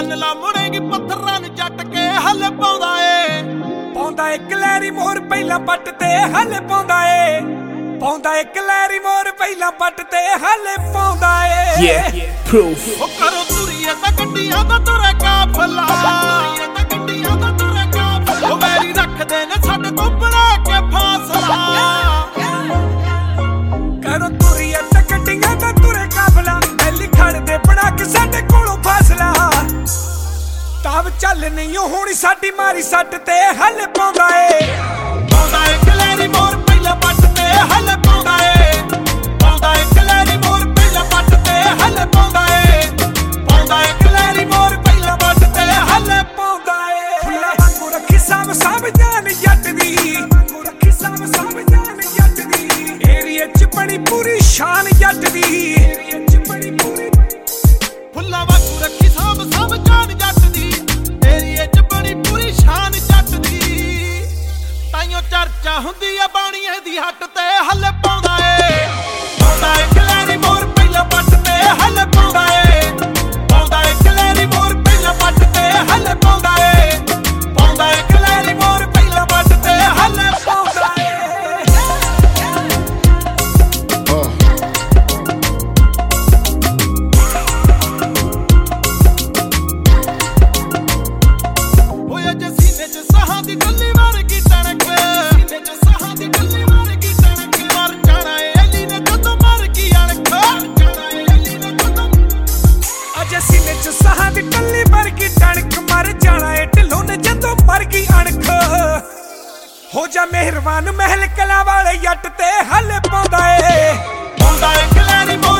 ला मुड़ेगी पत्थरां नूं जट के हल पाउंदा ए। पाउंदा एक लहरी मोर पहला पट ते हल पाउंदा ए। पाउंदा एक लहरी मोर पहला पट ते हल पाउंदा ए। Yeah, proof। ओ करो तुरिए तां गड्डियां दा तुरे काफला, तुरिए तां गड्डियां दा तुरे काफला। ओ वैरी रखदे ने साडे तों बना के फासला। करो तुरिए तां गड्डियां दा तुरे काफला, बैली खड़दे बना के साडे कोलों फासला। ताव चल नहीं होनी साडी मारी सट ते हल पाउंदा ए। पाउंदा एक लहरी मोर पहला पट ते हल पाउंदा ए। पाउंदा एक लहरी मोर पहला पट ते हल पाउंदा ए। पाउंदा एक लहरी मोर पहला पट ते हल पाउंदा ए। फुल्ला वांगू रखी साम साम जान जट दी, वांगू रखी साम साम जान जट दी। एरिया च बड़ी पूरी शान जट दी, एरिया च बड़ी पूरी। फुल्ला वांगू रखी साम साम जान जट दी, एरिया च बड़ी पूरी शान जट दी। ताइयों चर्चा हुंदी आ बाणीए दी हट ते हल पाउंदा ए। पाउंदा एक लहरी मोर पहला पट ते हल पाउंदा ए। पाउंदा एक लहरी मोर पहला पट ते हल पाउंदा ए। पाउंदा एक लहरी मोर पहला पट ते हल पाउंदा ए। होया जे सीने च साहां दी गल्ली वर्गी टणक, सीने च साहां दी गल्ली वर्गी टणक। मर जाना ए अली ने जदों मर गई अणख, जाना ए अली ने जदों। अजे सीने च साहां दी टल्ली वर्गी टणक, मर जाना ए ढिल्लों ने जदों मर गई अणख। हो जा मेहरबान महल कला वाले जट ते हल पाउंदा ए। पाउंदा एक लहरी मोर